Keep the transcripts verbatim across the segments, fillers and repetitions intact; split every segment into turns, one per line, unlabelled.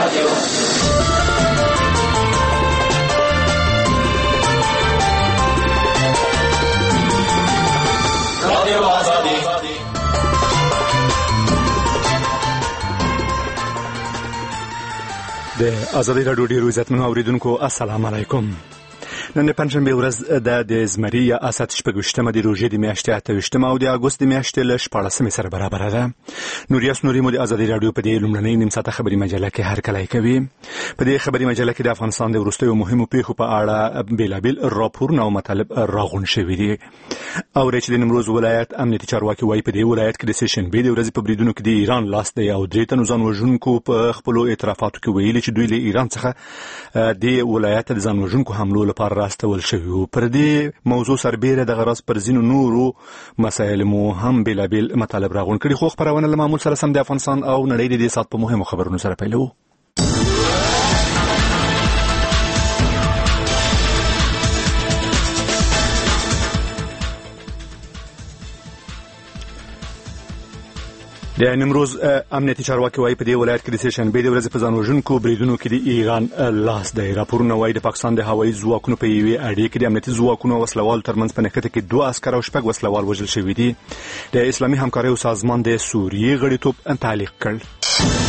رادیو رادیو آزادی.
د آزادۍ راډیو ډیرو عزتمنو اوریدونکو السلام علیکم. نن د پنځمبې ورځ د د زمري یا اسد شپږویشتمه د روژې د میاشتې اته ویشتمه او د اګوست د میاشتې له شپاړسمې سره برابره ده. نوریاس نوري مو د آزادۍ راډیو په دې لومړنۍ نیم ساعته خبري مجله کې هرکلی کوي. په دې خبري مجله کې د افغانستان د وروستیو مهمو پیښو په اړه بیلابیل راپورونه او مطالب راغونډ شوي دي. او چې د نیمروز ولایت امنیتي چارواکي وایي په دې ولایت کې د سې شنبې د ورځې په بریدونو کې د ایران لاس دی او درې تنو ځان وژونکو په خپلو اعترافاتو کې ویلي چې دوی له ایران څخه د ولایت د ځان وژونکو حملو لپاره راستول شوي. پر دې موضوع سربیره د غرض پر ځینو نورو مسایل مو هم بیلابیل مطالب راغونډ کړي. خو خبرونه له معمول سره سم د افغانستان او نړۍ د دې سات په مهمو خبرونو سره پیلو. د نیمروز امنیتي چارواکي وایي په دې ولایت کې د سې شنبې د ورځې په ځان وژونکو بریدونو کې د ایران لاس دی. راپورونه وایي د پاکستان د هوایي ځواکونو په یوې اړې کې د امنیتي ځواکونو او وسلوالو ترمنځ په نښته کې دوه عسکر او شپږ وسلوال وژل شوي دي. د اسلامي همکاریو سازمان د سوریې غړیتوب تعلیق کړ.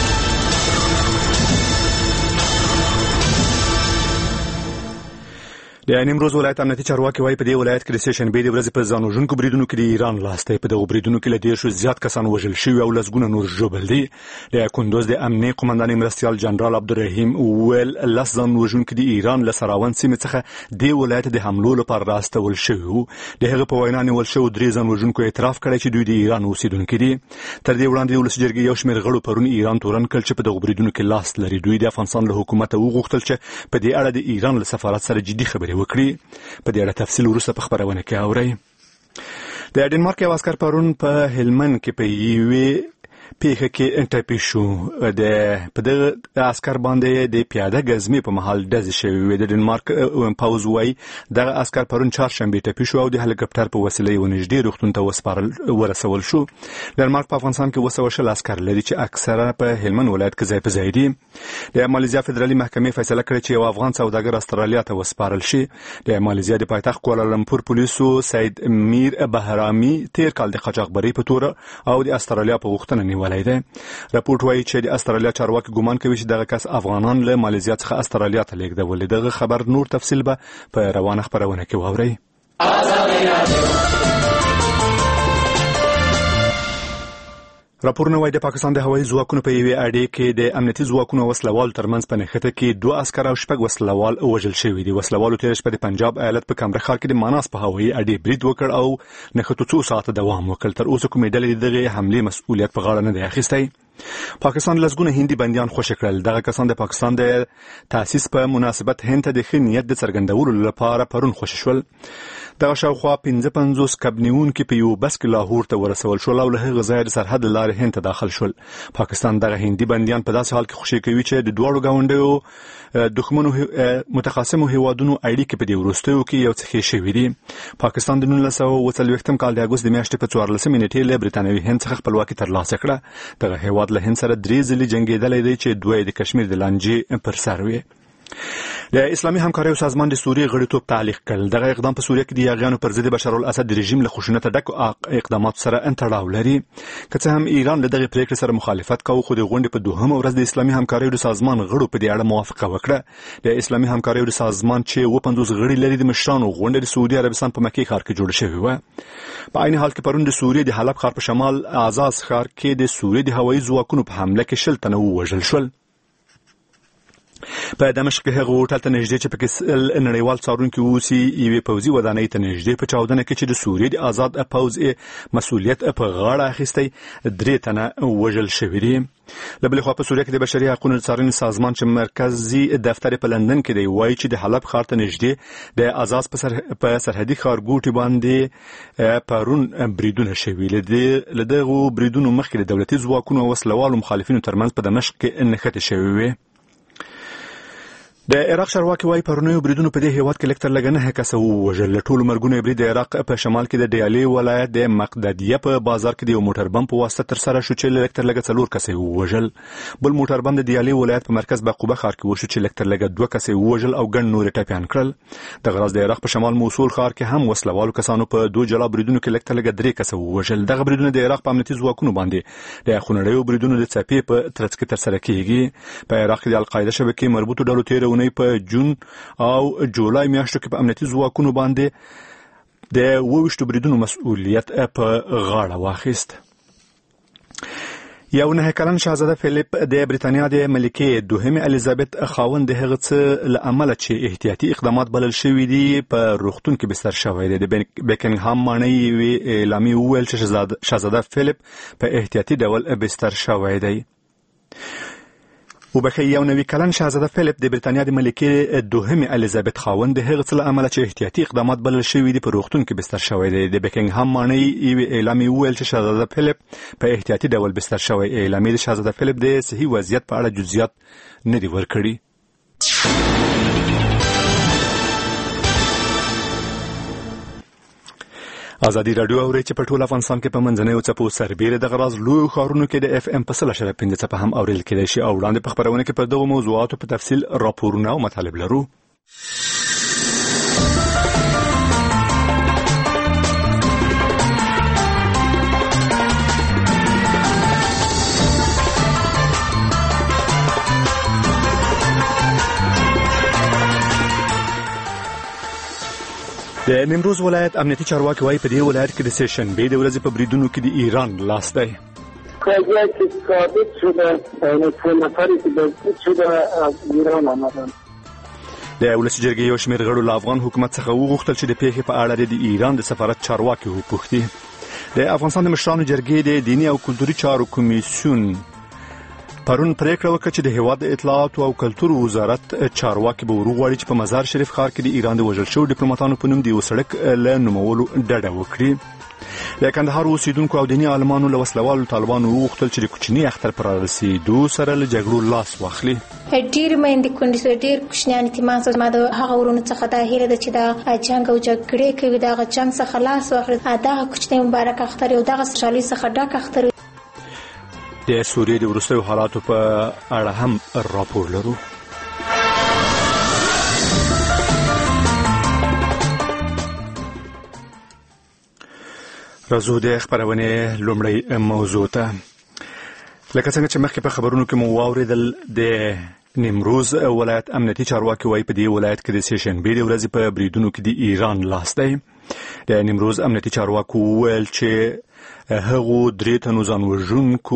د نیمروز ولایت امنیتي چارواکي وایي په دې ولایت کې د سې شنبې د ورځې په ځان وژونکو بریدونو کې د ایران لاس دی. په دغو بریدونو کې له دېرشو زیات کسان وژل شوي او لسګونه نور ژوبل دي. د کندوز د امنیې قومندان مرستیال جنرال عبدالرحیم وویل لس ځان وژونکي د ایران له سراوند سیمې څخه دې ولایت د حملو لپاره راستول شوي وو. د هغه په وینا نیول شوو درې ځان وژونکو اعتراف کړی چې دوی د ایران اوسیدونکي دي. تر دې وړاندې د ولس جرګې یو شمېر غړو پرون ایران تورن کړ چې په دغو بریدونو کې لاس لري. دوی د افغانستان له حکومته وغوښتل چې په دې اړه د ایران له سفارت سره جدي خبرې وکړي. په دې اړه تفصیل وروسته په خبرونه کې اورئ. د ډنمارک یو عسکر پرون په هلمند کې په یوې پیښه کې ټپي شو. د په دغه عسکر باندې د پیاده ګزمې په محل ډزې شوې وې. د ډنمارک پوځ وایي دغه عسکر پرون چهارشنبې ټپي شو او د هلیکاپټر په وسیله یې ونږدې روغتون ته وسپارل ورسول شو. ډنمارک په افغانستان کې اوه سوه شل عسکر لري چې اکثره په هلمند ولایت کې ځای په ځای دي. د مالیزیا فدرالي محکمې فیصله کړې چې یو افغان سوداګر استرالیا ته وسپارل شي. د مالیزیا د پایتخت کوالالمپور پولیسو سید میر بهرامي تیر کال د قاچاقبرۍ په تور او د استرالیا په غوښتنه نیولای دی. راپورټ وایي چې د استرالیا چارواکي ګومان کوي چې دغه کس افغانان له مالیزیا څخه استرالیا ته لیږدول. دغه خبر نور تفصیل به په روانه خبرونه کې واورئ. راپورونه وایي د پاکستان د هوایي ځواکونو په یوې اړې کې د امنیتي ځواکونو او وسلوالو ترمنځ په نښته کې دوه عسکر او شپږ وسلوال وژل شوي دي. وسلوالو تېره شپه د پنجاب ایالت په کمره ښار کې د ماناس په هوایي اډې برید وکړ او نښتو څو ساعته دوام وکړ. تر اوسه کومې ډلې د دغې حملې مسؤلیت په غاړه نه دی اخیستی. پاکستان لسګونه هندي بندیان خوشي کړل. دغه کسان د پاکستان د تاسیس په مناسبت هند ته د ښه نیت د څرګندولو لپاره پرون خوشي شول. دغه شاوخوا پنځه پنځوس کبنیونکي په یو بس کې لاهور ته ورسول شول او له هغه ځایه د سرحد له لارې هند ته داخل شول. پاکستان دغه هندي بندیان په داسې حال کې خوشي کوي چې د دواړو ګاونډیو دښمنو متخاصمو هیوادونو اړیکې په دې وروستیو کې یو څه ښې شوي دي. پاکستان د نولس سوه اووه څلوېښتم کال د اګوست د میاشتې په څوارلسمې نیټې له برتانوي هند څخه خپلواکي ترلاسه کړه. دغه هیواد له هند سره درې ځلې جنګېدلی دی چې دوه یې د کشمیر د لانجې پر سر وي. د اسلامي همکاریو سازمان د سوریې غړیتوب تعلیق کړل. دغه اقدام په سوریه کې د یاغیانو پر ضد بشار الاسد د رژیم له خشونته ډکو اقداماتو سره تړاو لري. که څه هم ایران له دغې پریکړې سره مخالفت کوي خو د غونډې په دوهمه ورځ د اسلامي همکاریو د سازمان غړو په دې اړه موافقه وکړه. د اسلامي همکاریو د سازمان چې اووه پنځوس غړي لري د مشرانو غونډه د سعودي عربستان په مکې ښار کې جوړه شوې وه. په عین حال کې پرون د سوریې د حلب ښار په شمال اعزاز ښار کې د سوریې د هوایي ځواکونو په حمله کې شل تنه ووژل شول. په دمشق کې هغه هوټل ته نږدې چې پکې نړیوال څارونکي اوسي یوې پوځي ودانۍ ته نږدې په چاودنه کې چې د سوریې د آزاد پوځ مسؤلیت په غاړه اخیستی درې تنه وژل شوي دي. له بلې خوا په سوریه کې د بشري حقونو د څارنې سازمان چې مرکزي دفتر په لندن کې دی وایي چې د حلب ښار ته نږدې د آزاز په سرحدي ښارګوټي باندې پرون بریدونه شوي. له دغو بریدونو مخکې د دولتي ځواکونو او وسلوالو مخالفینو ترمنځ په دمشق کې نښتې شوې وې. د عراق چارواکي وايي پرونیو بریدونو په دې هیواد کې لکتر لګ نه کسه ووژل. له ټولو مرګونو برید د عراق په شمال کې د ډیالي ولایت د مقددیه په بازار کې د یو موټر بم په واسطه تر سره شو چې لکتر لګ څلور کسه ووژل. بل موټر بم د ډیالي ولایت په مرکز بقوبه ښار کې وشو چې لکتر لګ دوه کسه ووژل او ګڼ نور ټپيان کړل. د غراز د عراق په شمال موصول ښار کې هم وسلوالو کسانو په دوه جلا بریدونو کې لکتر لګ درې کسه ووژل. دغه بریدونه د عراق په امنیتي ځواکونو باندې د خونړیو بریدونو د څپې په ترڅ کې تر سره کیږي. په عراق کې د القاعده شبکې مربوطو ډلو تیرونې په جون او جولای میاشتو کې په امنیتي ځواکونو باندې د وویشتو بریدونو مسؤلیت په غاړه واخیست. یو نه کلن شاهزاده فیلیپ د بریتانیا د ملکې دوهمه الیزابت خاوند د هغه څه لامل چې احتیاطي اقدامات بلل شوې دي په روغتون کې بستر شوی دی. د بیکنګهام مانی وی اعلامیه ویل چې شاهزاده فیلیپ په احتیاطي ډول بستر شوی دی. وبخې یو نوی کلن شاهزاده فیلیپ د بریتانیا د ملکې دوهمه الیزابت خاوند د هغه څه لامل چې احتیاطي اقدامات بلل شوی دي په روغتون کې بستر شوی دی. د بیکنګهام مانی وی اعلامیه ویل چې شاهزاده فیلیپ په احتیاطي ډول بستر شوی. اعلامیه د شاهزاده فیلیپ د صحي وضعیت په اړه جزئیات نه دی ورکړي. ازادي رادیو اوري چې په ټول افغانستان کې په منځنیو څپو سربېره د غراز لوی ښارونو کې د اف ام په سل اشاریه پنځه څپه هم اورېدل کېدای شي او وړاندې په خپرونه کې په دغو موضوعاتو په تفصیل راپورونه او مطالب لرو. د نیمروز ولایت امنیتي چارواکي وايي په دې ولایت کې د سه‌شنبې د ورځې په بریدونو کې د ایران لاس دی.
کاجا چې ثابت شده ټول نفرې چې د شده از ایران آمدن.
د ولسي جرګې یو شمېر غړو له افغان حکومت څخه وغوښتل چې د پیښې په اړه د ایران د سفارت چارواکي وپوښتي. د افغانستان د مشرانو جرګې د دیني او کلتوري چارو کمیسیون پرون پریکړه وکړه چې د هیواد اطلاعات او کلتور وزارت چارواکي به وروغواړي چې په مزار شریف ښار کې د ایران د وژل شوو ډیپلوماټانو په نوم د یو سړک له نومولو ډډه وکړي. د کندهار اوسیدونکو او دیني عالمانو له وسلوالو طالبانو وغوښتل چې د کوچني اختر پر رسېدو سره له جګړو لاس واخلي.
ډېر مېندې کونډې ډېر کوچنیان یتیمان زما د هغه ورونو څخه دا هیله ده چې دا جنګ او جګړې کوي دغه جنګ څخه لاس واخلي. دغه کوچنی مبارک اختر یو دغه خوشحالۍ څخه ډک اختر.
د سوریې د وروستیو حالاتو په اړه هم راپور لرو. راځو د خبرونې لومړی موضوع ته. لکه څنګه چې مخکې په خبرونو کې مو واورېدل د نیمروز ولایت امنیتي چارواکي وايي په دې ولایت کې د سه‌شنبې د ورځې په بریدونو کې د ایران لاس دی. د نیمروز امنیتي چارواکو وویل چې هغو درې تنو ځانوژونکو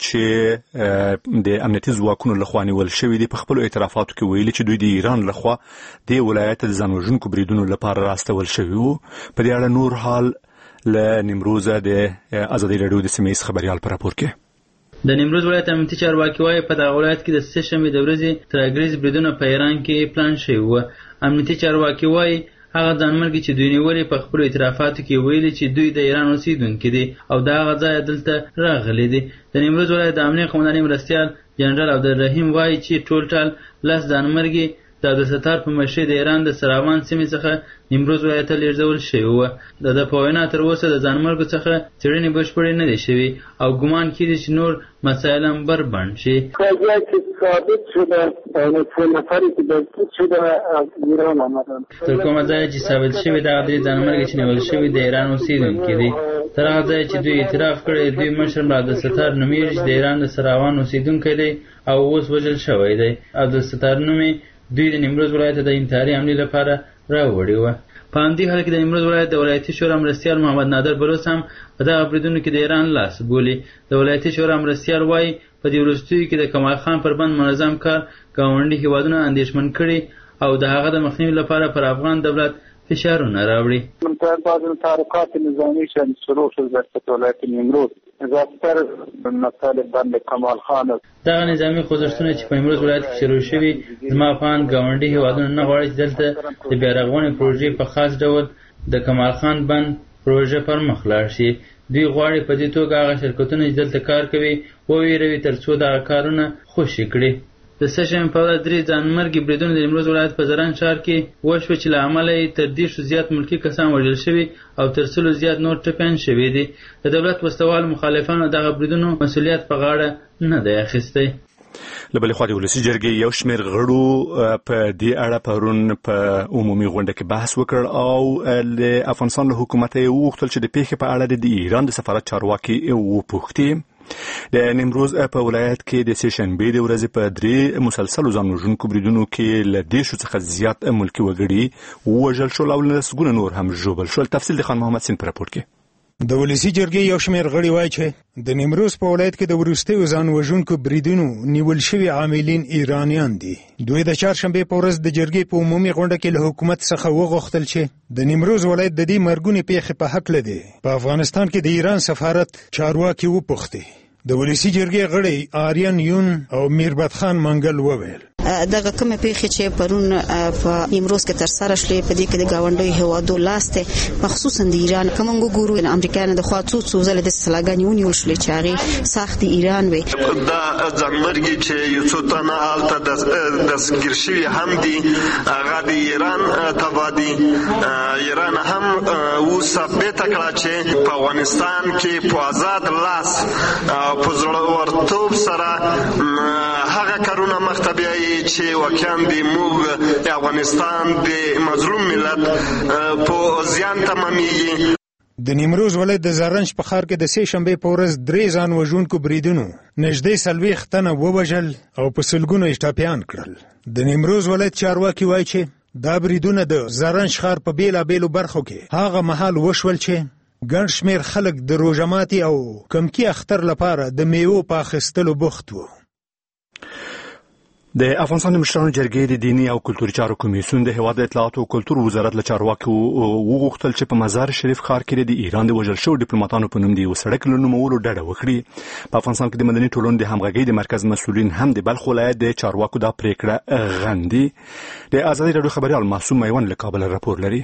چې د امنیتي ځواکونو لخوا نیول شوي دي په خپلو اعترافاتو کې ویلي چې دوی د ایران لخوا د ولایت د ځانوژونکو بریدونو لپاره راستول شوي وو. په دې اړه نور حال له نیمروزه د ازادي راډیو د سیمه ییز خبریال په راپور کې.
د نیمروز ولایت امنیتي چارواکي وايي په دغه ولایت کې د سه‌شنبې د ورځې ترهګریز بریدونه په ایران کې پلان شوي وو. امنیتي چارواکي وايي هغه ځانمرګي چې دوی نیولې په خپلو اعترافاتو کې ویلي چې دوی د ایران اوسیدونکي دي او د هغه ځایه دلته راغلي دي. د نیمروز ولایت د امنیه قومندانۍ مرستیال جنرال عبدالرحیم وايي چې ټول ټال لس ځانمرګي د عبدالستار په مشرۍ د ایران د سراوان سیمې څخه نیمروز ولایت ته لیږدول شوي وو. د ده په وینا تر اوسه د ځانمرګو څخه څېړنې بشپړې نه دي شوي او ګمان کېږي چې نور مسایل هم بربنډ شي.
کاجا چې ثابت شده ټول نفرې چې د شده از ایران آمدن.
تر کومه ځایه چې ثابت شوي دغه درې ځانمرګي چې نیول شوي د ایران اوسېدونکي دي. تر هغه ځایه چې دوی اعتراف کړی دوی مشر ملا عبدالستار نومیږي چې د ایران د سراوان اوسېدونکی دی او اوس وژل شوی دی. عبدالستار نومې دوی د نیمروز ولایت د انتحاري حملې لپاره راوړې وه. په همدې حال کې د نیمروز ولایت د ولایتي شورا مرستیال محمد نادر بلوڅ هم په دغه بریدونو کې د ایران لاس بولي. د ولایتي شورا مرستیال وایي په دې وروستیو کې د کمال خان پر بند منظم کار ګاونډي هېوادونه اندېښمن کړي او د هغه د مخنیوي لپاره پر افغان دولت فشارونه راوړي.
منتهى بعض التحركات النظامية شروع شدت في ولاية نیمروز زیاتر مطالب بند کمال خان.
دغه نظامي خوځښتونه چې په نیمروز ولایت کې شروع شوي زما افغان ګاونډي هېوادونه نه غواړي چې دلته د بیارغونې پروژې په خاص ډول د کمال خان بند پروژه پر مخ لاړ شي. دوی غواړي په دې توګه هغه شرکتونه چې دلته کار کوي وویروي تر څو دغه کارونه خوشي کړي. د سشنبې په ورځ درې ځانمرګي بریدونه د نیمروز ولایت په زرنج ښار کې وشوه چې له امله یې تر دېرشو زیات ملکي کسان وژل شوي او تر سلو زیات نور ټپیان شوي دي. د دولت وسلوالو مخالفانو دغه بریدونو مسؤلیت په غاړه نه دی اخیستی.
له بلې خوا د ولسي جرګې یو شمېر غړو په دې اړه پرون په عمومي غونډه کې بحث وکړ او له افغانستان له حکومت یې وغوښتل چې د پیښې په اړه د ایران د سفارت چارواکي وپوښتي. د نیمروز په ولایت کې د سهشنبې د ورځې په درې مسلسلو ځان وژونکو بریدونو کې له دېرشو څخه زیات ملکي وګړي ووژل شول او لسګونه نور هم ژوبل شول. تفصیل د خان محمد سین په راپور کې.
د ولسي جرګې یو شمېر غړي وایي چې د نیمروز په ولایت کې د وروستیو ځان وژونکو بریدونو نیول شوي عاملین ایرانیان دي. دوی د چهارشنبې په ورځ د جرګې په عمومي غونډه کې له حکومت څخه وغوښتل چې د نیمروز ولایت د دې مرګونې پیښې په هکله دی په افغانستان کې د ایران سفارت چارواکي وپوښتي. د ولسي جرګې غړي آریان یون او میربت خان منګل وویل
دغه کومه پیښه چې پرون په نیمروز کې تر سره شلې په دې کې د گاونډي هوادو لاسته مخصوصا د ایران کومنګو ګورو د امریکا نه د خوا څو څو ځله د سلاګانی ونیول شلې چې هغه سخت ایران وي.
دا ځانمرګي چې یو څو تنه آلته د دسګیر شوي هم دي هغه د ایران تبادي ایران هم و ثابت کړه چې په افغانستان کې په آزاد لاس په زړورتوب سره هغه کارونه مختبي چې واقعا د موږ افغانستان د مظلوم ملت په زیان تمامېږي.
د نیمروز ولایت د زرنج په ښار کې د سه شنبې په ورځ درې ځان وژونکو بریدونو نږدې څلوېښت تنه ووژل او په سلګونو یې ټپیان کړل. د نیمروز ولایت چارواکي وایي چې دا بریدونه د زرنج ښار په بېلابېلو برخو کې هغه مهال وشول چې ګڼ شمېر خلک د روژه ماتي او کمکي اختر لپاره د میوو په اخیستلو بوخت وو.
د افغانستان د مشرانو جرګې د دیني او کلتوري چارو کمیسیون د هیواد د اطلاعات او کلتور وزارت له چارواکو وغوښتل چې په مزار شریف ښار کې د ایران د وژل شوو ډیپلوماټانو په نوم د یو سړک له نومولو ډډه وکړي. په افغانستان کې د مدني ټولنو د همغږۍ د مرکز مسؤلین هم د بلخ ولایت د چارواکو دا پریکړه غندي. د ازادي راډیو خبریال معصوم میوان له کابل راپور لري.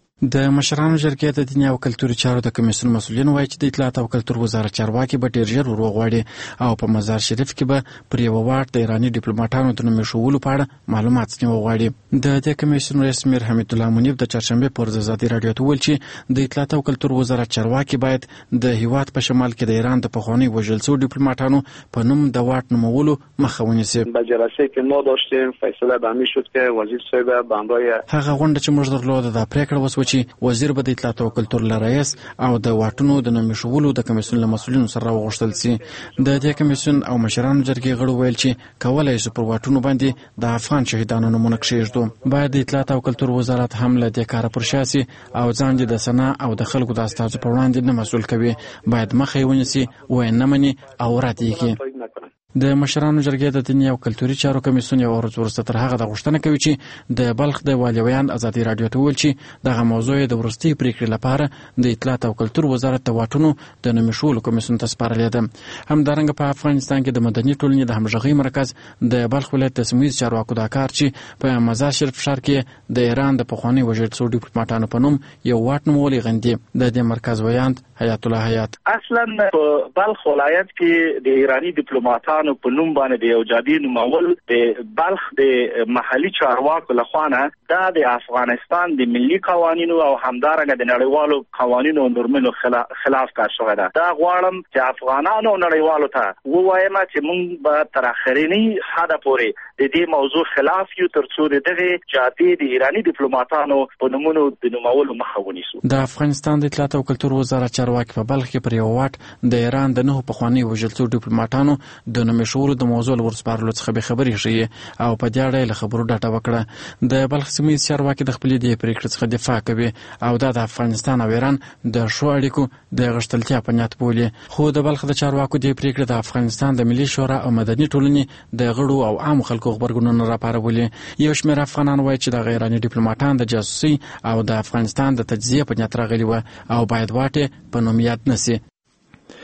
د مشرانو جرګې د دیني او کلتوري چارو د کمیسیون مسؤلین وایي چې د اطلاعات او کلتور وزارت چارواکي به ډیر ژر وروغواړي او په مزار شریف کې به پر یو واټ د ایراني ډیپلوماټانو د نوم ایښودلو په اړه معلومات ځنې وغواړي. د دې کمیسیون رئیس میر حمید الله منیب د چهارشنبې په ورځ ازادي راډیو ته وویل چې د اطلاعات او کلتور وزارت چارواکي باید د هیواد په شمال کې د ایران د پخواني وژل شوو ډیپلوماټانو په نوم د واټ نومولو مخه ونیسي.
با جلسه که ما داشتیم فیصله به همین شد که وزیر صاحب به همراه
هغه غونډه چې موږ درلوده د پریکړه وسوه چې وزیر به د اطلاعات او کلتور له رئیس او د واټونو د نوم ایښودلو د کمیسیون له مسؤلینو سره راوغوښتل سي. د دې کمیسیون او مشرانو جرګې غړو ویل چې کولای شي پر واټونو باندې د افغان شهیدانو نومونه کښېږدو. باید د اطلاعات او کلتور وزارت هم له دې کاره پر شا سي او ځان د سنا او د خلکو د استازو په وړاندې نه مسؤل کوي. باید مخه یې ونیسي وایي نه مني او رد یې کړي. د مشرانو جرګې د دیني او کلتوري چارو کمیسیون یو ورځ وروسته تر هغه د غوښتنه کوي چې د بلخ د والیویان ازادي راډیو ته وویل چې دغه موضوع د وروستۍ پریکړې لپاره د اطلاعات او کلتور وزارت د واټونو د نوم ایښودلو کمیسیون ته سپارلې ده. همدارنګه په افغانستان کې د مدني ټولنې د همغږۍ مرکز د بلخ ولایت د سیمه ییز چارواکو دا کار چې په مزار شریف ښار کې د ایران د پخواني وژل شوو ډیپلوماټانو په نوم یو واټ نومولی غندي. د دې مرکز ویاند حیات الله حیات
اصلا په بلخ ولایت کې د ایرانی ډیپلوماټانو په نوم باندې د یو جادي نومول د بلخ د محلي چارواکو لخوا نه دا د افغانستان د ملي قوانینو او همدارنګه د نړیوالو قوانینو او نورمونو خلاف کار شوی ده. دا غواړم چې افغانانو نړیوالو ته ووایم چې موږ به تر اخرینی حد پورې د دې موضوع خلاف یو ترڅو دغه جادي د ایرانی ډیپلوماټانو په نومونو د نومولو مخه ونیسو.
د افغانستان د اطلاعات او کلتور وزارت چارواکي په بلخ کې پر یو واټ د ایران د نهو پخواني وژل شوو ډیپلوماټانو د نوم ایښودلو د موضوع له ورسپارلو څخه بې خبري ښیي او په دې اړه یې له خبرو ډډه وکړه. د بلخ سیمه ییز چارواکي د خپلې دې پرېکړې څخه دفاع کوي او دا د افغانستان او ایران د ښو اړیکو د غښتلتیا په نیت بولي. خو د بلخ د چارواکو دې پرېکړې د افغانستان د ملي شورا او مدني ټولنې د غړو او عامو خلکو غبرګونونه راپارولي. یو شمېر افغانان وایي چې دغه ایراني ډیپلوماټان د جاسوسۍ او د افغانستان د تجزیې په نیت راغلي وه او باید واټ یې په نوم یاد نه سي.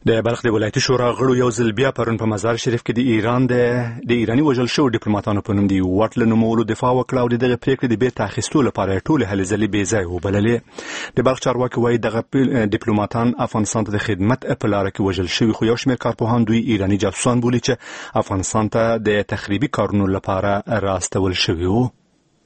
د بلخ د ولایتي شورا غړو یو ځل بیا پرون په مزار شریف کې د ایران د د ایرانی وژل شوو ډیپلوماټانو په نوم د واټ له نومولو دفاع وکړه او د دغه پریکړې د بیرته اخیستو لپاره ټولې هلې ځلې بې ځایه وبللې. د بلخ چارواکي وایي دغه ډیپلوماټان افغانستان ته د خدمت په لاره کې وژل شوي، خو یو شمېر کارپوهان دوی ایرانی جاسوسان بولي چې افغانستان ته د تخریبي کارونو لپاره راستول شوي وو.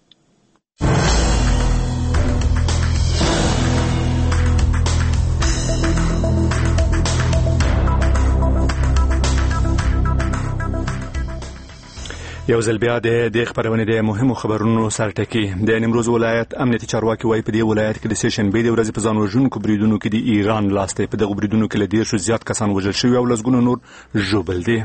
یو ځل بیا د دې خبرونې د مهمو خبرونو سرټکی. د نیمروز ولایت امنیتي چارواکي وایي په دې ولایت کې د سه شنبې د ورځې په ځان وژونکو بریدونو کې د ایران لاس دی. په دغه بریدونو کې له دېرشو زیات کسان وژل شوي او لسګونه نور ژوبل دي.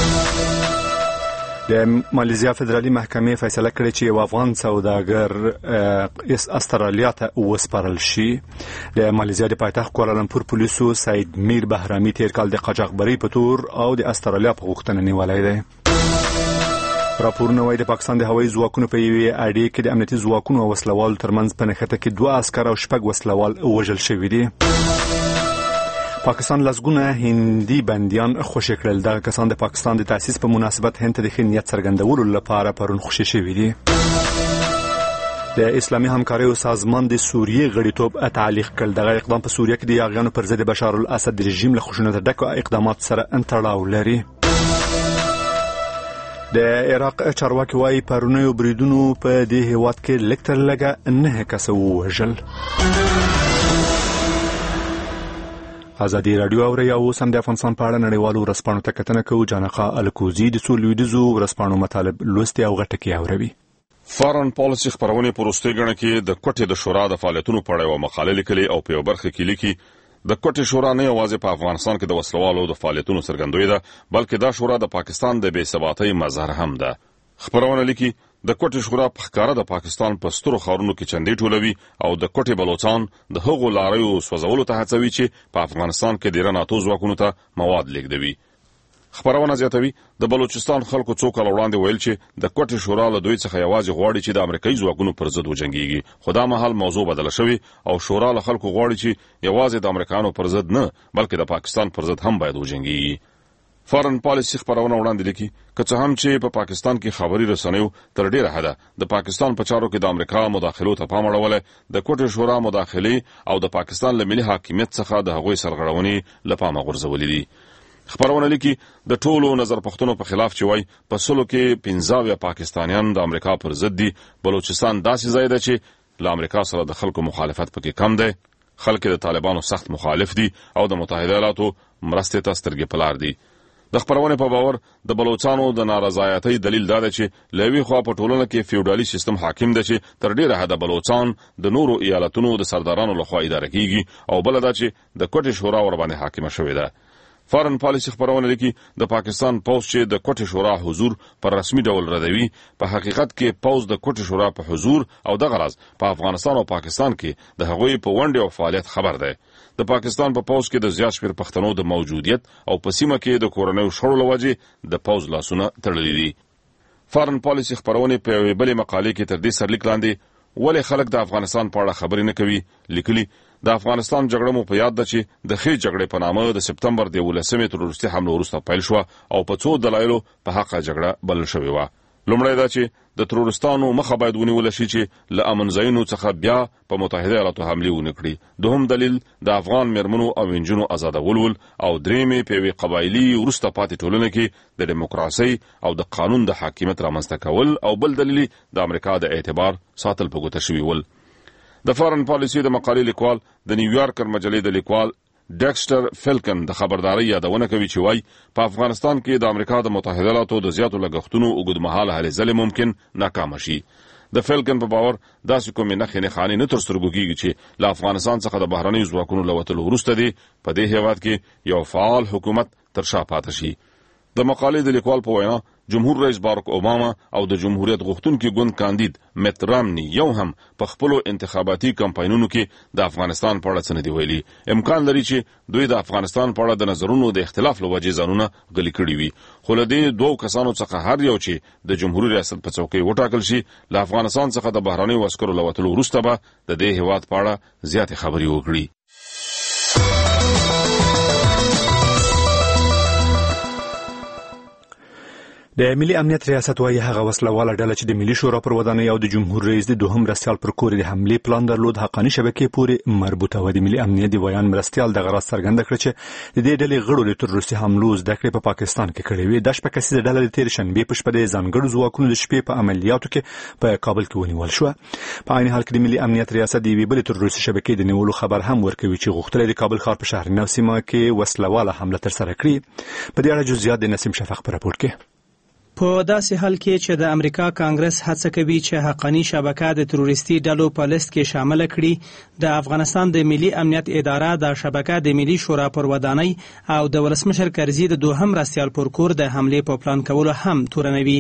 د مالیزیا فدرالي محکمې فیصله کړې چې یو افغان سوداګر استرالیا ته وسپارل شي. د مالیزیا د پایتخت کوالالمپور پولیسو سعید میر بهرامي تیر کال د قاچاقبرۍ په تور او د استرالیا په غوښتنه نیولی دی. راپورونه وایي د پاکستان د هوایي ځواکونو په یوې اډې کې د امنیتي ځواکونو او وسلوالو ترمنځ په نښته کې دوه عسکر او شپږ وسلوال وژل شوي دي. پاکستان لسګونه هندي بندیان خوشي کړل. دغه کسان د پاکستان د تاسیس په مناسبت هند ته د ښه نیت څرګندولو لپاره پرون خوشي شوي دي. د اسلامي همکاریو سازمان د سوریې غړیتوب تعلیق کړل. دغه اقدام په سوریه کې د یاغیانو پر ضد بشار الاسد رژیم له خشونت ډکو اقداماتو سره تړاو لري. د عراق چارواکي وایي پرونیو بریدونو په دې هیواد کې لږ تر لږه نهه کسه ووژل. ازادي راډیو اوري او اوس هم د افغانستان په اړه نړیوالو ورځپاڼو ته کتنه کوو. جانقه الکوزي د څو لویدیځو ورځپاڼو مطالب لوستي او غټه کې اوروي.
فارن پالیسي خبرونه په وروستۍ ګڼه کې د کوټې د شورا د فعالیتونو په اړه یو مقاله لیکلې او په یو برخه کې لیکي د کوټې شورا نه یوازې په افغانستان کې د وسلوالو د فعالیتونو څرګندوي ده، بلکې دا شورا د پاکستان د بې ثباتۍ مظهر هم ده. خبرونه لیکي د کوټې شورا په ښکاره د پاکستان په سترو ښارونو کې چندې ټولوي او د کوټې بلوچستان د هغو لاریو سوځولو ته هڅوي چې په افغانستان کې د ایران ناتو ځواکونو ته مواد لیږدوي. خبرونه زیاتوي د بلوچستان خلکو څو کال وړاندې ویل چې د کوټې شورا له دوی څخه یوازې غواړي چې د امریکایي ځواکونو پر ضد وجنګيږي، خو دا مهال موضوع بدله شوې او شورا له خلکو غواړي چې یوازې د امریکایانو پر ضد نه بلکې د پاکستان پر ضد هم باید وجنګيږي. فارن پالیسي خبرونه وړاندې لیکي که څه هم چې په پاکستان کې خبري رسنیو تر ډیره حده د پاکستان په چارو کې د امریکا مداخلو ته پام اړولی، د کوټې شورا مداخلې او د پاکستان له ملي حاکمیت څخه د هغوی سرغړونې له پامه غورځولې دي. خبرونه لیکي د ټولو نظر پښتنو په خلاف چې وای په سلو کې پنځه اویا پاکستانیان د امریکا پر ضد دي. بلوچستان داسې ځای ده چې له امریکا سره د خلکو مخالفت پکې کم دی. خلک د طالبانو سخت مخالف دي او د متحده ایالاتو مرستې ته سترګې په لار دي. د خبرونې په باور د بلوچستانو د نارضایتۍ دلیل دا ده چې له یوې خوا په ټولنه کې فیوډالي سیستم حاکم ده چې تر ډیره حده بلوچستان د نورو ایالتونو د سردارانو لخوا اداره کیږي او بل دا چې د کوټې شورا ورباندې حاکمه شوې ده. فارن پالیسي خبرونه لیکي د پاکستان پوز چې د کوټې شورا حضور پر رسمي ډول ردوي، په حقیقت کې پوز د کوټې شورا په حضور او دغه راز په افغانستان او پاکستان کې د هغوی په ونډې او فعالیت خبر دی. د پاکستان په پوز کې د زیات شمېر پښتنو د موجودیت او په سیمه کې د کورنیو شخړو له وجې د پوز لاسونه تړلي دي. فارن پالیسي خبرونه په یوې بلې مقالې کې تر دې سرلیک لاندې ولې خلک د افغانستان په اړه خبرې نه کوي لیکلي د افغانستان جګړه مو په یاد ده چې د ښې جګړې په نامه د سپتمبر د یولسمې تر وروستي حملو وروسته پیل شوه او په څو دلایلو په حقه جګړه بلل شوې وه. لومړی دا چې د ترورستانو مخه باید ونیول شي چې له امن ځایونو څخه بیا په متحده ایالاتو حملې ونه کړي. دوهم دلیل د افغان میرمنو او نجونو ازادول ول او درېیمې په یوې قبایلي وروسته پاتې ټولنه کې د ډیموکراسۍ او د قانون د حاکمیت رامنځته کول او بل دلیل د امریکا د اعتبار ساتل په ګوته شوي ول. د فارن پالیسي د مقالې لیکوال د نیویارکر مجلې د لیکوال ډیکسټر فیلکن د خبرداري یادونه کوي چې وای په افغانستان کې د امریکا د متحده ایالاتو د زیاتو لګښتونو اوږدمهاله هلې ځلې ممکن ناکامه شي. د فیلکن په باور داسې کومې نښې نښانې نه تر سترګو کېږي چې له افغانستان څخه د بهرنیو ځواکونو له وتلو وروسته دی په دې هېواد کې یو فعال حکومت تر شا پاتې شي. د مقالې د لیکوال په وینا جمهور رئیس باراک اوباما او د جمهوریت غوښتونکي ګوند کاندید میت رامني یو هم په خپلو انتخاباتي کمپاینونو کې د افغانستان په اړه څه نه دي ویلي. امکان لري چې دوی د افغانستان په اړه د نظرونو د اختلاف له وجې ځانونه غلي کړي وي، خو له دې دوو کسانو څخه هر یو چې د جمهوري ریاست په څوکۍ وټاکل شي له افغانستان څخه د بهرنیو عسکرو له وتلو وروسته به د دې هېواد په اړه زیاتې خبرې وکړي.
د ملي امنیت ریاست وايي هغه وسلواله ډله چې د ملي شورا پر ودانۍ او د جمهور رئیس د دوهم مرستیال پر کور د حملې پلان درلود حقاني شبکې پورې مربوطه و. د ملي امنیت د بیان مرستیال دغه راز څرګنده کړ چې د دې ډلې غړو د تروریستي حملو زده کړې په پاکستان کې کړې وې. د شپږ کسیزه ډله د تېر شنبې په شپه د ځانګړو ځواکونو د شپې په عملیاتو کې په کابل کې ونیول شو. په عین حال کې د ملي امنیت ریاست د یوې بلې تروریستي شبکې د نیولو خبر هم ورکوي چې غوښتل د کابل ښار په شهرنو سیمه کې وسلواله حمله ترسره کړي. په دې اړه جزئیات د نسیم شفق په راپور کې.
په داسې حال کې چې د امریکا کانګرس هڅه کوي چې حقاني شبکه د تروریستي ډلو په لیست کې شامل کړي، د افغانستان د ملي امنیت اداره د شبکه د ملي شورا پر ودانۍ او د ولسمشر کرزي د دوهم مرستیال پر کور د حملې په پلان کولو هم تورنوي.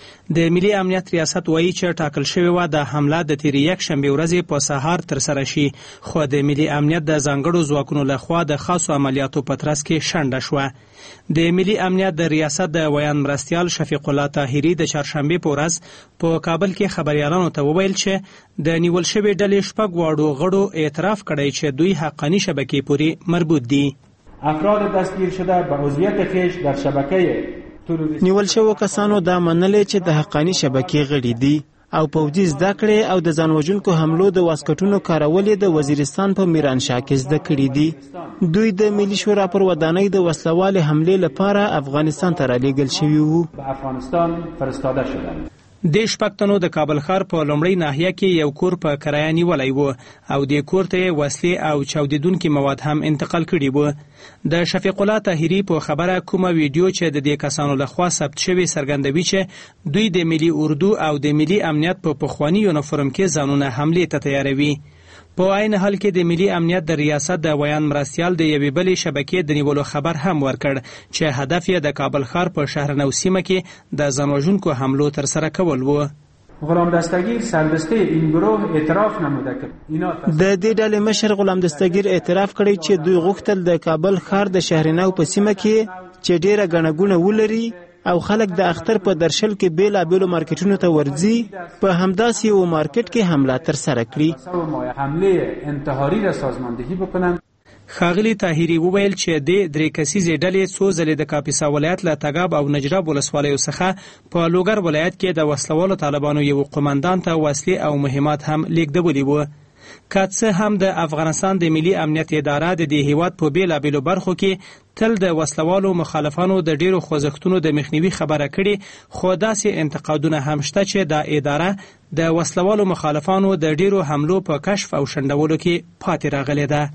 د ملي امنیت ریاست وایي چې ټاکل شوی و د حمله د تیر یک شنبه ورځې په سهار تر سره شي، خو د ملي امنیت د ځانګړو ځواکونو لخوا د خاصو عملیاتو په ترڅ کې شنډه شوه. د ملي امنیت د ریاست د ویان مرستیال شفیق الله طاهری د چهارشنبه په ورځ په کابل کې خبريالانو ته وویل چې د نیول شوی ډلې شپږ واړو غړو اعتراف کړی چې دوی حقاني شبکې پورې مربوط دي.
افراد دستگیر شده به عضویت خویش در شبکه
نیول شوو کسانو دا منلې چې د حقاني شبکې غړي دي او پوځي زده کړې او د ځان وژونکو حملو د واسکټونو کارول د وزیرستان په میرانشاه کې زده کړي دي. دوی د ملي شورا پر ودانۍ د وسلوالې حملې لپاره افغانستان ته رالیږل شوي وو.
به افغانستان فرستاده شدند.
د شپږتنو د کابل ښار په لومړی ناحیه کې یو کور په کرایه نیولی و او د کور ته وسلې او چاودیدونکي مواد هم انتقال کړي وو. د شفیق الله طاهری په خبره کومه ویډیو چې د دې کسانو لخوا ثبت شوی څرګندوي چې دوی د ملي اردو او د ملي امنیت په پخوانی یونیفورم کې ځانونه حملې ته تیاروي. په عین حال کې د ملي امنیت د ریاست د ویان مرستیال د یوې بلې شبکې د نیولو خبر هم ورکړ چې هدف یې د کابل ښار په شهرنو سیمه کې د ځان وژونکو حملو ترسره کول و.
غلام دستگیر سردسته این گروه اعتراف نموده که
د دې ډلې مشر غلام دستگیر اعتراف کړی چې دوی غوښتل د کابل ښار د شهرنو په سیمه کې چې ډیره ګڼهګونه ولري او خلک د اختر په درشل کې بیلا بیلو مارکیټونو ته ورځي په همداسې یو مارکیټ کې حمله ترسره کړي.
حمله انتحاري را سازماندهی بکنند.
ښاغلي طاهری وویل چې د درې کسیزې ډلې څو ځلې د کاپیسا ولایت له تګاب او نجراب ولسوالیو څخه په لوګر ولایت کې د وسلوالو طالبانو یو قومندان ته وسلې او مهمات هم لیږدولي وو. که څه هم د افغانستان د ملي امنیت اداره د دې هیواد په بیلابیلو برخو کې تل د وسلوالو مخالفانو د ډیرو خوځښتونو د مخنیوي خبره کړي، خو داسې انتقادونه هم شته چې د اداره د وسلوالو مخالفانو د ډیرو حملو په کشف او شنډولو کې پاتې راغلې ده.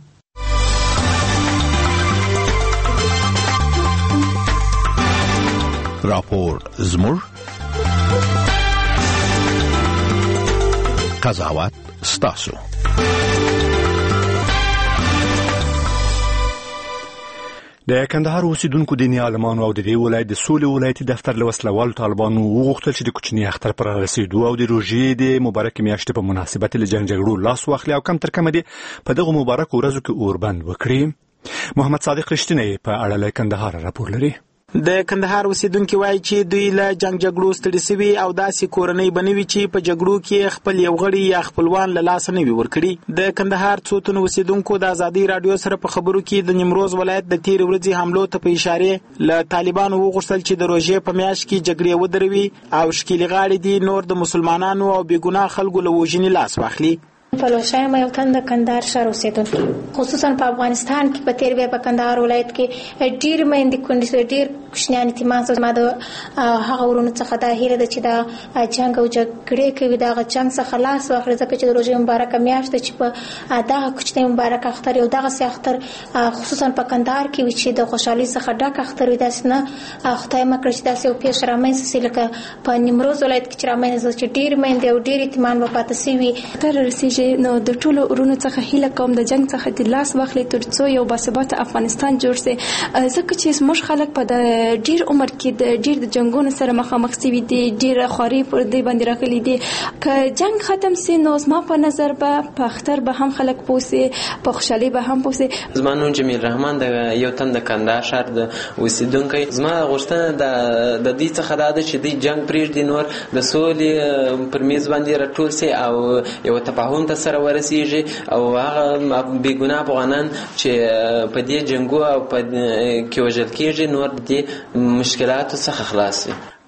راپور زموږ قضاوت ستاسو.
د کندهار اوسیدونکو دیني عالمانو او د دې ولایت د سولې ولایتي دفتر له وسلوالو طالبانو وغوښتل چې د کوچني اختر پر رسیدو او د روژې د مبارکې میاشتې په مناسبت له جنګ جګړو لاس واخلي او کم تر کمه دې په دغه مبارکو ورځو کې اوربند وکړي. محمد صادق رښتینی په اړه له کندهار راپور لري.
د کندهار اوسیدونکو وایي چې دوی له جنگ جګړو ستړي سوي او داسې کورنۍ بنوي چې په جګړو کې خپل یو غړي یا خپلوان له لاسه نه وي ورکړي. د کندهار څو تنو اوسیدونکو د ازادي رادیو سره په خبرو کې د نیمروز ولایت د تیر ورځې حملو ته په اشاره له طالبانو وغوښتل چې د روژې په میاشت کې جګړې ودروي او شکیلي غاړي دي نور د مسلمانانو او بېګناه خلکو له وژنې لاس واخلي.
فلوشایم یو تن د کندهار ښار اوسیدونکی خصوصا په افغانستان کې په تیر بیا په کندهار ولایت کې ډیر میندې کونډې ډیر کوچنیان یتیمان زما د هغه ورونو څخه دا هیله ده چې دا جنګ او جګړې کوي دغه جنګ څخه خلاص واخلي ځکه چې د روژې مبارکه میاشت ده چې په دغه کوچنی مبارک اختر یو دغسې اختر خصوصا په کندهار کې وي چې د خوشحالۍ څخه ډک اختر وي. داسې نه خدای مه کړي چې داسې یو پیښه رامنځته سي لکه په نیمروز ولایت کې چې رامنځته چې ډېرې میندې او ډېر یتیمان به پاته سوي.
تر رسیږي نو د ټولو ورونو څخه هیله کوم د جنګ څخه د لاس واخلي تر څو یو باثباته افغانستان جوړ شي، ځکه چې زموږ خلک په د ډیر عمر کې د ډیر د جنگونو سره مخامخ شوي دي، ډیر خواري پر دې باندې راغلي دي. که جنگ ختم سي نو زما په نظر به په اختر به هم خلک پوسي، په خوشحالي به هم پوسي.
زما نوم جمیل رحمان د یو تن د کندهار ښار د اوسیدونکی. زما غوښتنه د دې څخه دا ده چې دوی جنګ پرېږدي، نور د سولې پر میز باندې راټول سي او یو تفاهم ته سره ورسیږي او هغه بېګناه افغانان چې په دې جنګو او په کې وژل کېږي نور دې مشکلاتو څخه خلاص شي.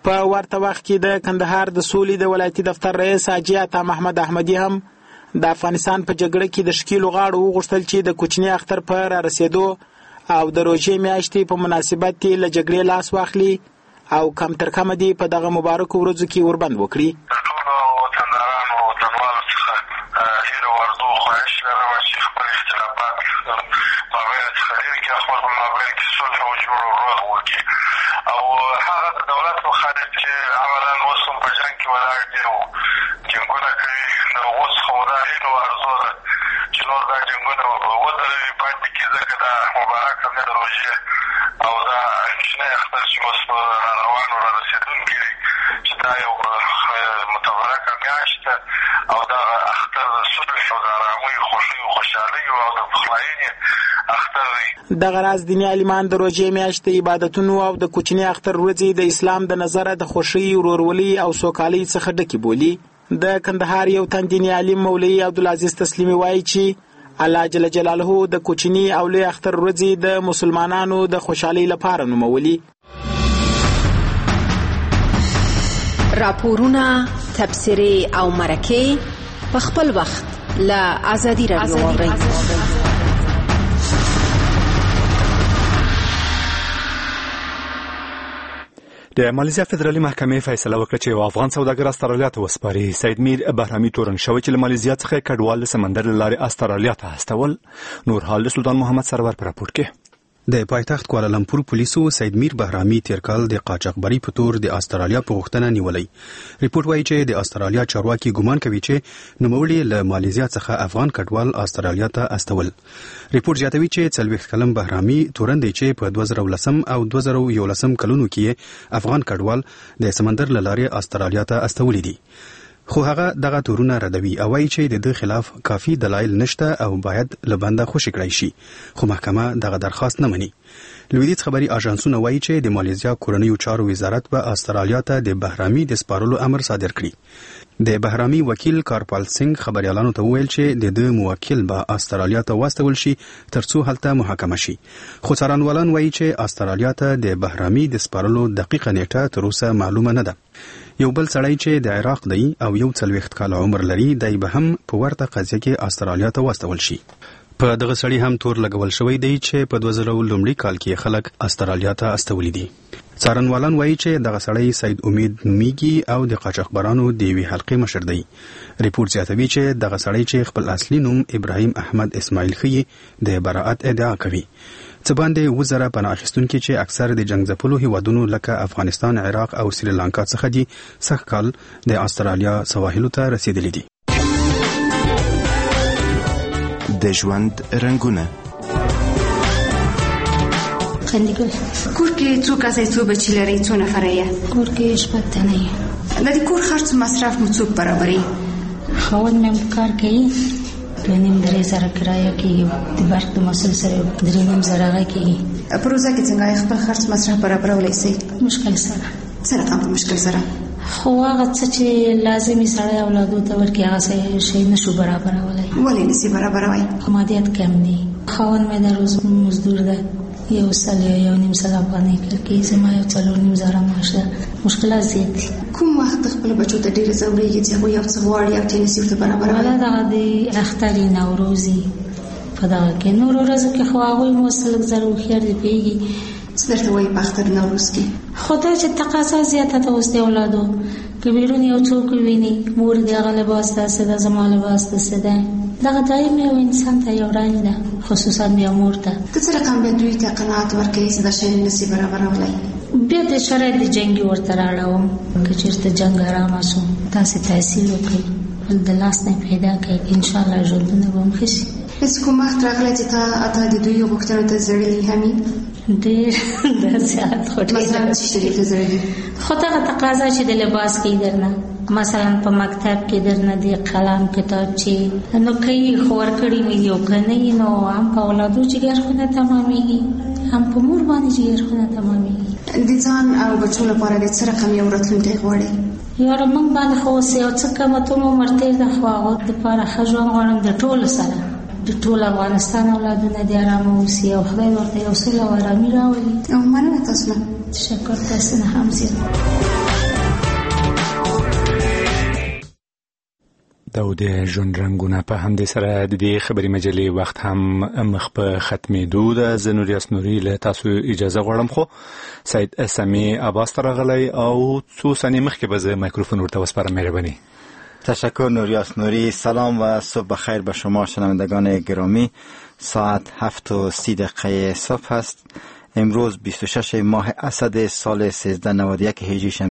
په ورته وخت کې د کندهار د سولې د ولایتي دفتر رئیس حاجي عطا محمد احمدي هم د افغانستان په جګړه کې د شکیلو غاړو وغوښتل چې د کوچني اختر په رارسېدو او د روژې میاشتې په مناسبت یې له جګړې لاس واخلي او کم تر کمه دې په دغه مبارکو ورځو کې وربند وکړي.
او هغه د دولت مخالف چې عملاً اوس هم په جنګ کې ولاړ دي او جنګونه کوي، نو اوس خو دا هیلو ارزو ده چې نور دا جنګونه ودروي پاتې کړي، ځکه دا مبارکه میاشت روژې او دا کوچنی اختر چې اوس په راروانو رارسېدونکي دي چې دا یو متبرکه میاشت ده او دا اختر د صلح او د ارامۍ، خوښیو، خوشحالیو او د پخلاینې اختر دی.
دغه راز دیني عالمان د روژې میاشت د عبادتونو او د کوچني اختر ورځې د اسلام د نظره د خوښۍ، ورورولۍ او سوکالۍ څخه ډکې بولي. د کندهار یو تن دیني عالم مولوي عبدالعزیز تسلیمي وایي چې الله جل جلاله د کوچني او لوی اختر ورځې د مسلمانانو د خوشحالۍ لپاره نومولي.
راپورونه، تبصرې او مرکې په خپل وخت له ازادي راډیو واورئ.
د مالیزیا فدرالي محکمې فیصله وکړه چې یو افغان سوداګر استرالیا ته وسپاري. سید میر بهرامي تورن شوی چې له مالیزیا څخه کډوال د سمندر له لارې استرالیا ته استول. نور حال د سلطان محمد سرور پر راپور کې.
د پایتخت کوالالمپور پولیسو سید میر بهرامي تیر کال د قاچاقبري په تور د استرالیا په غوښتنه نیولې. ریپورت وایي چې د استرالیا چارواکي ګمان کوي چې نوموړي له مالیزیا څخه افغان کډوال استرالیا ته استول. ریپورت زیاتوي چې څلوېښت کلن بهرامي تورن دی چې په دوه زره ولسم او دوه زره یولسم کلونو کې افغان کډوال د سمندر له لارې استرالیا ته استولي دي. خو هغه دغه تورونه ردوي او وايي چې د دې خلاف کافي دلایل نشته او باید لبنده خوشی کړی شي، خو محکمه دغه درخواست نه مني. لویدیځ خبري اژانسونه وايي چې د مالیزیا کورنیو چارو وزارت به استرالیا ته د بهرامي د سپارلو امر صادر کړي. د بهرامي وکیل کارپال سنگ خبريالانو ته وویل چې د دې موکل به استرالیا ته واستول شي ترڅو هلته محاکمه شي. خو څارنوالان وايي چې استرالیا ته د بهرامي د سپارلو دقیقه نیټه تر اوسه معلومه نه ده. یو بل سړی چې د عراق دی او یو څلوېښت کال عمر لري دی به هم په ورته قضیه کې استرالیا ته واستول شي. په دغه سړی هم تور لګول شوی دی چې په دوه زره لومړي کال کې خلک استرالیا ته استولي دي. څارنوالان وایي چې دغه سړی سید امید نومیږي او د قاچاقبرانو د یوې حلقې مشر دی. ریپورت زیاتوي چې دغه سړی چې خپل اصلي نوم ابراهیم احمد اسماعیل ښیي د براءت ادعا کوي. څه باندې وزره پناه اخیستونکي چې اکثر د جنگ ځپلو هیوادونو لکه افغانستان، عراق او سریلانکا څخه دي سږ کال د استرالیا سواحلو ته رسیدلي دي.
د ژوند رنګونه
خندګل کور کې څو کسې څو بچی لري، څو نفره یې؟ کور کې شپږ تنه یې. د دې کور خرڅ مصرف مو څوک برابري؟ خاوند مې کار کوي، نیم درې زره کرایه کېږي، د برق د مسل سره درې نیم زره هغه کېږي. په روزه کې څنګه خپل خرڅ مصرف برابرولی شئ؟ مشکل سره. څه رقم په مشکل سره؟ خو هغه څه چې لازمي سړی اولادو ته ورکړي هغه شی نشو برابرولی. ولې نشي برابروی؟ مادیات کم دي. خاوند مې د روز مزدور ده، یو سل یو نیم سل افغانۍ کوي، زما یو څلور نیم زره معاش ده. مشکلات زیات دي. کوم وخت خپل بچو ته ډېر ضروري چې هغوی یو څه غواړي او چې نصیب ته برابروي؟ والا دغه د اختر نوروزي په دغه کې نورو ورځو کې خو هغوی مو څه لږ زر هوښیار دي پوهېږي. څه درته وایي په اختر نوروز کې؟ خو دا چې تقاضا زیاته ده اوس د اولادو، که بیرون یو څوک وویني مور د هغه لباس داسې ده، زما لباس داسې ده. دغه دایم یو انسان ته یو رنګ ده، خصوصا بیا مور ته. ته څه رقم بیا دوی ته قناعت ورکوي چې دا شی نشي برابرولی؟ بیا د شرایط د جنګي ورته راړوم، که چېرته جنګ ارامه شو تاسې تحصیل وکړئ، بل د لاس نه پیدا کړئ، انشاءالله ژوندونه به هم ښه شي. هېڅ کوم وخت راغلی چې تا اته د دوی غوښتنو ته زړلي همي؟ ډېر دا زیات خو ډېر. مثلا څه شي ته زړلي؟ خو دغه تقاضا چې د لباس کوي درنه، مثلا په مکتب کې درنه د قلم کتابچې نو کوي، خو ورکړي مې یو که نه وي نو هم په اولادو جګرخونه تمامېږي، هم په مور باندې جګرخونه تمامېږي. د ځان او بچو لپاره د څه رقم یو راتلونکی غواړئ؟ یاره موږ باندې خو اوس یو څه کمتوم عمر تېر ده، خو هغو دپاره ښه ژوند غواړم د ټولو سره، د ټول افغانستان اولادونه د ارامه اوسي او خدای ورته یو سوله او ارامي راولي. او مننه تاسو نه. تشکر، تاسو نه هم زیات.
ساعت او د ژوند رنگونه په همدې سره د دې خبري مجلې وخت هم مخ په ختمېدو ده. زه نوریاس نوري له تاسو اجازه غواړم خو سید سمی عباس ترغلی او څو ثانیې مخکې به زه مایکروفون ورته وسپارم. مهرباني.
تشکر نوریاس نوری. سلام و صبح بخیر به شما شنوندگان گرامی. ساعت هفت و سی دقیقه صبح است. امروز بیست و شش ماه اسد سال سیزده نود و یک هجری